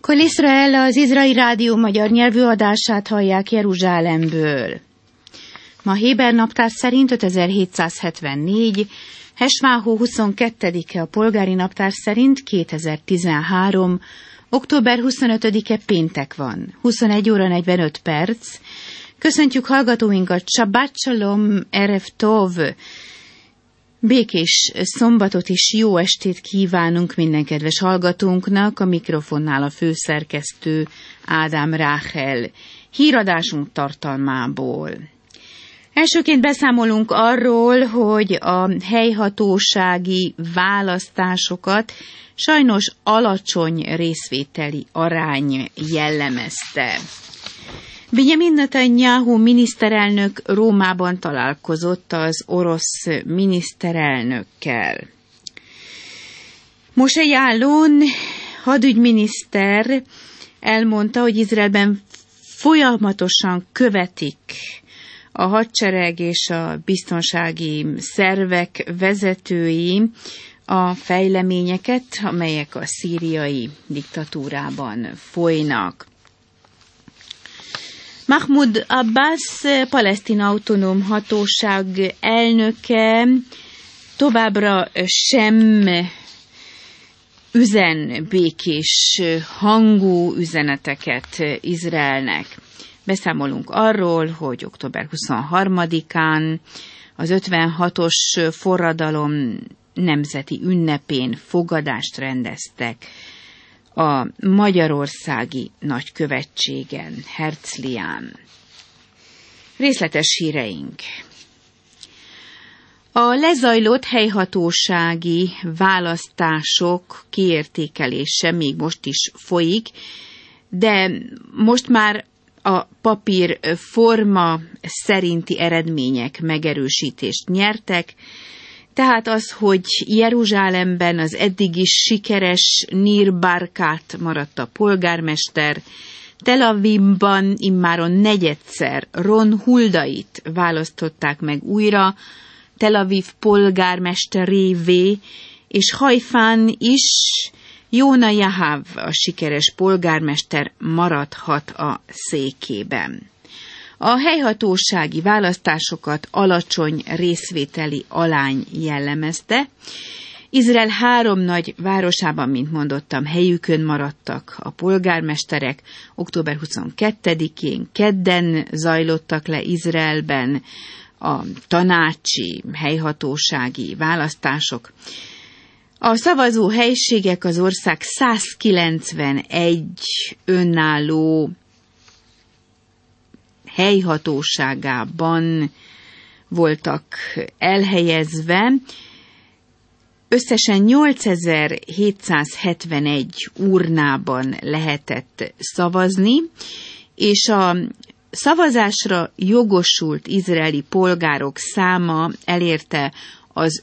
Kol Israel, az Izraeli Rádió magyar nyelvű adását hallják Jeruzsálemből. Ma héber naptár szerint 5774, Hesmáhó 22-e, a polgári naptár szerint 2013, október 25-e péntek van, 21 óra 45 perc. Köszöntjük hallgatóinkat, Shabbat Shalom, Erev Tov, békés szombatot és jó estét kívánunk minden kedves hallgatónknak, a mikrofonnál a főszerkesztő Ádám Ráhel. Híradásunk tartalmából. Elsőként beszámolunk arról, hogy a helyhatósági választásokat sajnos alacsony részvételi arány jellemezte. Benjamin Netanyahu miniszterelnök Rómában találkozott az orosz miniszterelnökkel. Moshe Yaalon hadügyminiszter elmondta, hogy Izraelben folyamatosan követik a hadsereg és a biztonsági szervek vezetői a fejleményeket, amelyek a szíriai diktatúrában folynak. Mahmoud Abbas, palesztin autonóm hatóság elnöke továbbra sem üzen békés hangú üzeneteket Izraelnek. Beszámolunk arról, hogy október 23-án az 56-os forradalom nemzeti ünnepén fogadást rendeztek a magyarországi nagykövetségen, Herzlián. Részletes híreink. A lezajlott helyhatósági választások kiértékelése még most is folyik, de most már a papír forma szerinti eredmények megerősítést nyertek, tehát az, hogy Jeruzsálemben az eddig is sikeres Nir Barkat maradt a polgármester, Tel Avivban immáron negyedszer Ron Huldait választották meg újra Tel Aviv polgármesterévé, és Haifán is Jóna Yahav, a sikeres polgármester maradhat a székében. A helyhatósági választásokat alacsony részvételi arány jellemezte. Izrael 3 nagy városában, mint mondottam, helyükön maradtak a polgármesterek. Október 22-én kedden zajlottak le Izraelben a tanácsi helyhatósági választások. A szavazó helységek az ország 191 önálló helyhatóságában voltak elhelyezve. Összesen 8771 urnában lehetett szavazni, és a szavazásra jogosult izraeli polgárok száma elérte az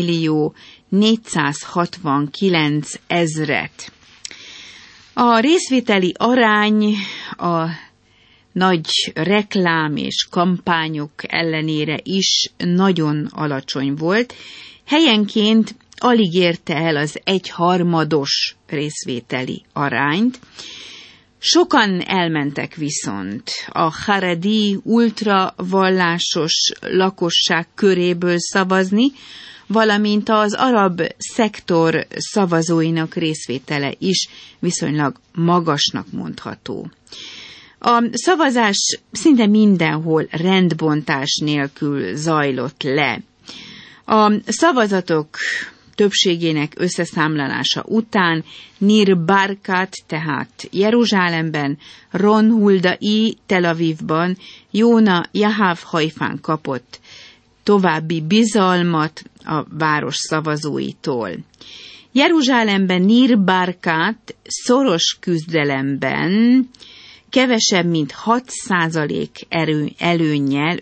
5.469.000. A részvételi arány a nagy reklám és kampányok ellenére is nagyon alacsony volt. Helyenként alig érte el az 1/3 részvételi arányt. Sokan elmentek viszont a haredi ultravallásos lakosság köréből szavazni, valamint az arab szektor szavazóinak részvétele is viszonylag magasnak mondható. A szavazás szinte mindenhol rendbontás nélkül zajlott le. A szavazatok többségének összeszámlálása után Nir Barkat, tehát Jeruzsálemben, Ron Huldai Tel Avivban, Jóna Yahav Haifán kapott további bizalmat a város szavazóitól. Jeruzsálemben Nir Barkat szoros küzdelemben kevesebb mint 6% előnnyel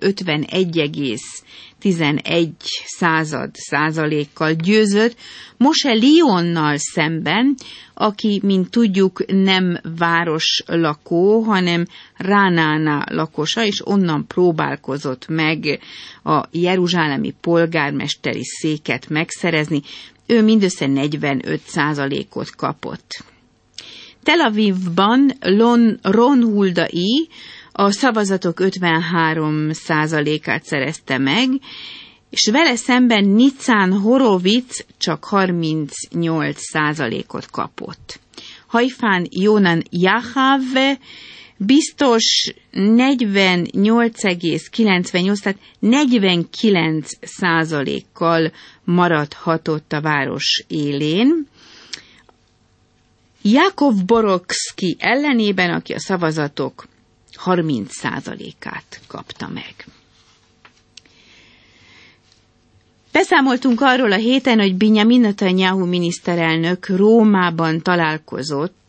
51,11%-kal győzött Moshe Lionnal szemben, aki, mint tudjuk, nem városlakó, hanem Ránána lakosa, és onnan próbálkozott meg a jeruzsálemi polgármesteri széket megszerezni. Ő mindössze 45%-ot kapott. Tel Avivban Ron Huldai a szavazatok 53%-át szerezte meg, és vele szemben Nitzan Horowitz csak 38%-ot kapott. Haifán Jónan Jahav biztos 48,98, tehát 49%-kal maradhatott a város élén. Jakov Borowski ellenében, aki a szavazatok 30%-át kapta meg. Beszámoltunk arról a héten, hogy Binyamin Netanyahu miniszterelnök Rómában találkozott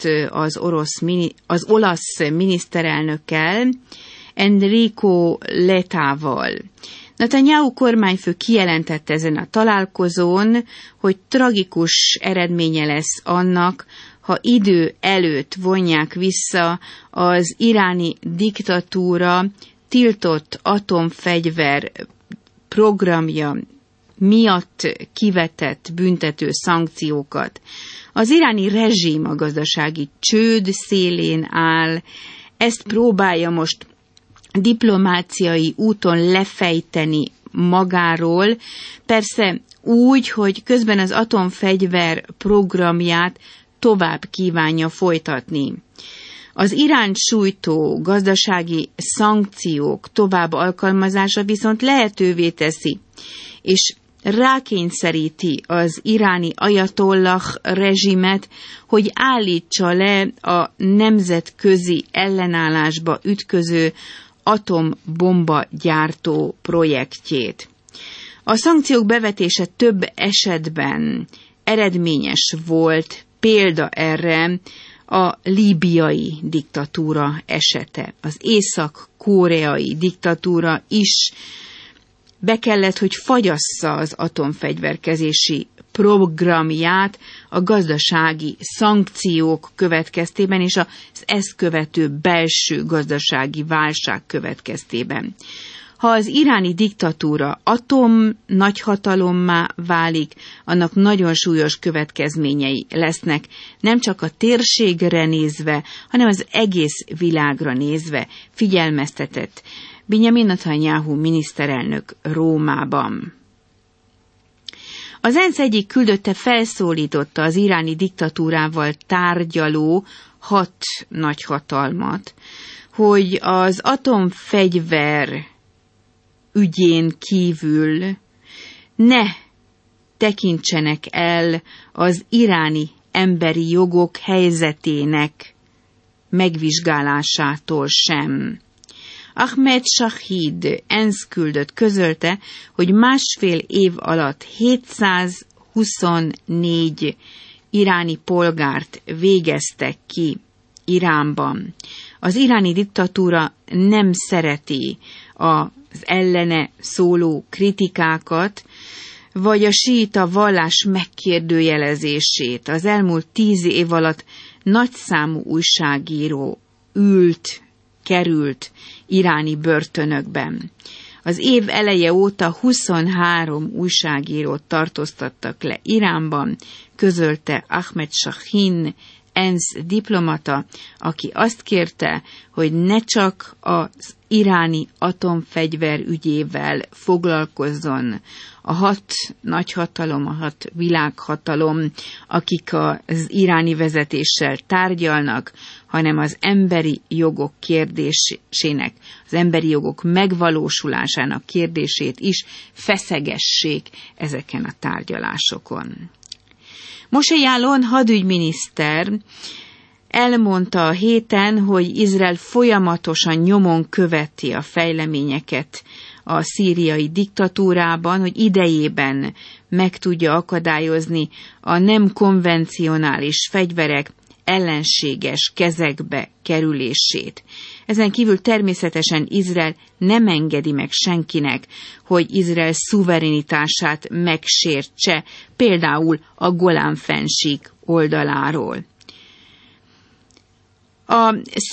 az olasz miniszterelnökkel, Enrico Lettával. Netanyahu kormányfő kijelentette ezen a találkozón, hogy tragikus eredménye lesz annak, ha idő előtt vonják vissza az iráni diktatúra tiltott atomfegyver programja miatt kivetett büntető szankciókat. Az iráni rezsim a gazdasági csőd szélén áll, ezt próbálja most diplomáciai úton lefejteni magáról, persze úgy, hogy közben az atomfegyver programját tovább kívánja folytatni. Az Iránt sújtó gazdasági szankciók tovább alkalmazása viszont lehetővé teszi, és rákényszeríti az iráni ajatollah rezsimet, hogy állítsa le a nemzetközi ellenállásba ütköző atombomba gyártó projektjét. A szankciók bevetése több esetben eredményes volt, példa erre a líbiai diktatúra esete. Az észak-koreai diktatúra is be kellett, hogy fagyassza az atomfegyverkezési programját a gazdasági szankciók következtében és az ezt követő belső gazdasági válság következtében. Ha az iráni diktatúra nagyhatalommá válik, annak nagyon súlyos következményei lesznek, nem csak a térségre nézve, hanem az egész világra nézve, figyelmeztetett Binyamin Netanyahu miniszterelnök Rómában. Az ENSZ egyik küldötte felszólította az iráni diktatúrával tárgyaló 6 nagyhatalmat, hogy az atomfegyver ügyén kívül ne tekintsenek el az iráni emberi jogok helyzetének megvizsgálásától sem. Ahmed Shahid ENSZ küldött közölte, hogy 1,5 év alatt 724 iráni polgárt végeztek ki Iránban. Az iráni diktatúra nem szereti az ellene szóló kritikákat, vagy a síita vallás megkérdőjelezését. Az elmúlt 10 év alatt nagyszámú újságíró került iráni börtönökben. Az év eleje óta 23 újságírót tartóztattak le Iránban, közölte Ahmed Shahin, ENSZ diplomata, aki azt kérte, hogy ne csak az iráni atomfegyver ügyével foglalkozzon a 6 nagyhatalom, a 6 világhatalom, akik az iráni vezetéssel tárgyalnak, hanem az emberi jogok kérdésének, az emberi jogok megvalósulásának kérdését is feszegessék ezeken a tárgyalásokon. Moshe Yaalon hadügyminiszter elmondta a héten, hogy Izrael folyamatosan nyomon követi a fejleményeket a szíriai diktatúrában, hogy idejében meg tudja akadályozni a nem konvencionális fegyverek ellenséges kezekbe kerülését. Ezen kívül természetesen Izrael nem engedi meg senkinek, hogy Izrael szuverenitását megsértse, például a Golán-fennsík oldaláról. A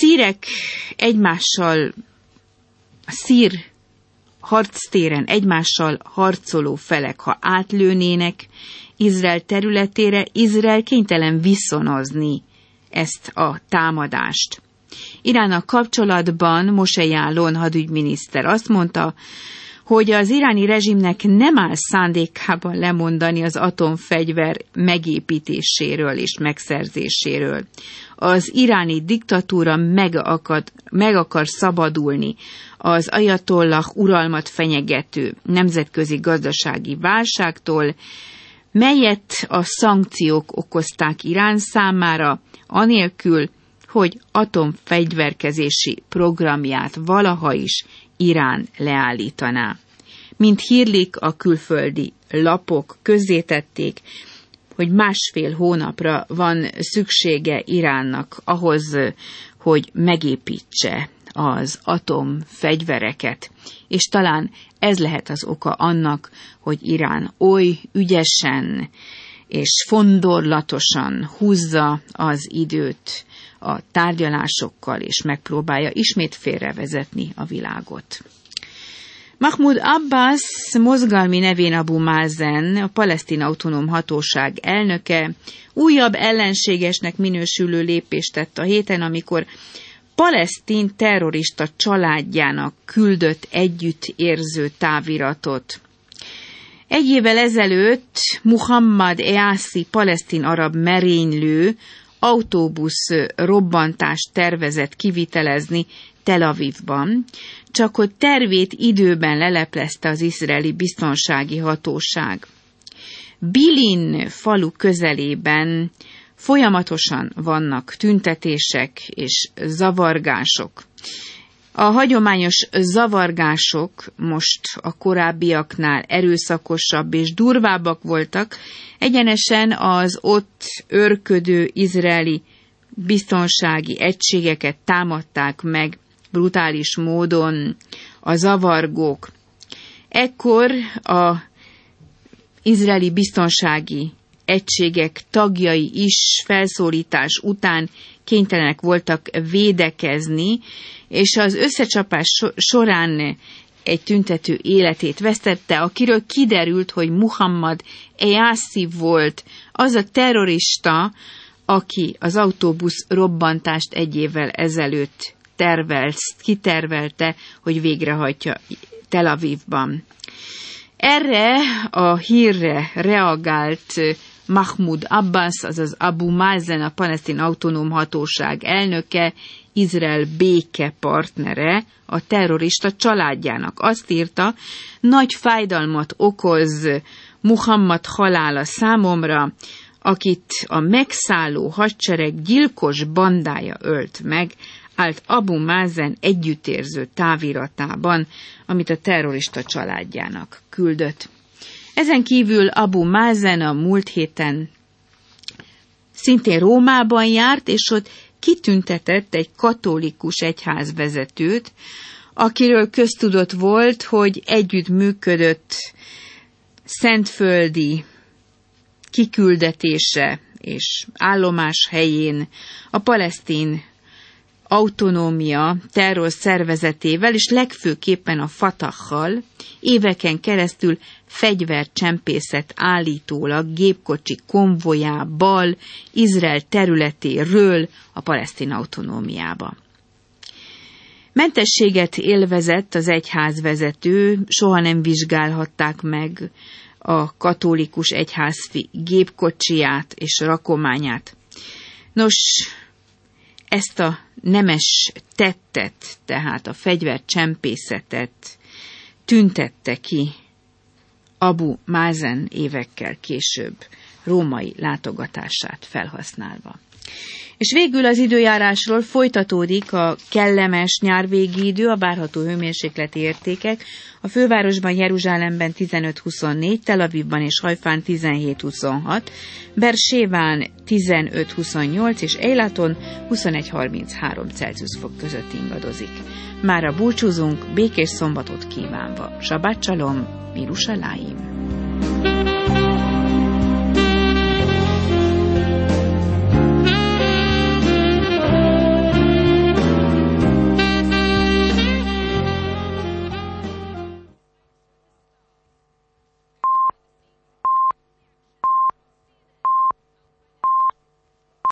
szír harctéren egymással harcoló felek, ha átlőnének Izrael területére, Izrael kénytelen viszonozni ezt a támadást. Iránnal kapcsolatban Moshe Yaalon hadügyminiszter azt mondta, hogy az iráni rezsimnek nem áll szándékában lemondani az atomfegyver megépítéséről és megszerzéséről. Az iráni diktatúra meg akar szabadulni az ajatollah uralmat fenyegető nemzetközi gazdasági válságtól, melyet a szankciók okozták Irán számára, anélkül, hogy atomfegyverkezési programját valaha is Irán leállítaná. Mint hírlik, a külföldi lapok közzétették, hogy 1,5 hónapra van szüksége Iránnak ahhoz, hogy megépítse az atomfegyvereket, és talán ez lehet az oka annak, hogy Irán oly ügyesen és fondorlatosan húzza az időt a tárgyalásokkal, és megpróbálja ismét félrevezetni a világot. Mahmoud Abbas, mozgalmi nevén Abu Mazen, a palesztin autonóm hatóság elnöke, újabb ellenségesnek minősülő lépést tett a héten, amikor palesztin terrorista családjának küldött együttérző táviratot. 1 évvel ezelőtt Muhammad Eassi palesztin arab merénylő autóbusz robbantást tervezett kivitelezni Tel Avivban, csak hogy tervét időben leleplezte az izraeli biztonsági hatóság. Bilin falu közelében folyamatosan vannak tüntetések és zavargások. A hagyományos zavargások most a korábbiaknál erőszakosabb és durvábbak voltak, egyenesen az ott őrködő izraeli biztonsági egységeket támadták meg brutális módon a zavargók. Ekkor az izraeli biztonsági egységek tagjai is felszólítás után kénytelenek voltak védekezni, és az összecsapás során egy tüntető életét vesztette, akiről kiderült, hogy Muhammad Eassi volt az a terrorista, aki az autóbusz robbantást 1 évvel ezelőtt kitervelte, hogy végrehajtja Tel Avivban. Erre a hírre reagált Mahmoud Abbas, azaz Abu Mazen, a palesztin autonóm hatóság elnöke, Izrael békepartnere, a terrorista családjának. Azt írta, nagy fájdalmat okoz Muhammad halála számomra, akit a megszálló hadsereg gyilkos bandája ölt meg, állt Abu Mazen együttérző táviratában, amit a terrorista családjának küldött. Ezen kívül Abu Mazen a múlt héten szintén Rómában járt, és ott kitüntetett egy katolikus egyházvezetőt, akiről köztudott volt, hogy együttműködött szentföldi kiküldetése és állomás helyén a palesztin autonómia terror szervezetével, és legfőképpen a Fatahl éveken keresztül fegyvercsempészet állítólag gépkocsi konvojával Izrael területéről a palesztin autonómiába. Mentességet élvezett az egyházvezető, soha nem vizsgálhatták meg a katolikus egyházfi gépkocsiját és rakományát. Nos, ezt a nemes tettet, tehát a fegyvercsempészetet tüntette ki Abu Mazen évekkel később római látogatását felhasználva. És végül az időjárásról folytatódik a kellemes nyárvégi idő, a várható hőmérsékleti értékek. A fővárosban, Jeruzsálemben 15-24, Tel Avivban és Hajfán 17-26, Beerséván 15-28 és Eilaton 21-33 Celsius fok között ingadozik. Mára búcsúzunk, békés szombatot kívánva. Sabbat Shalom, Yerushalayim.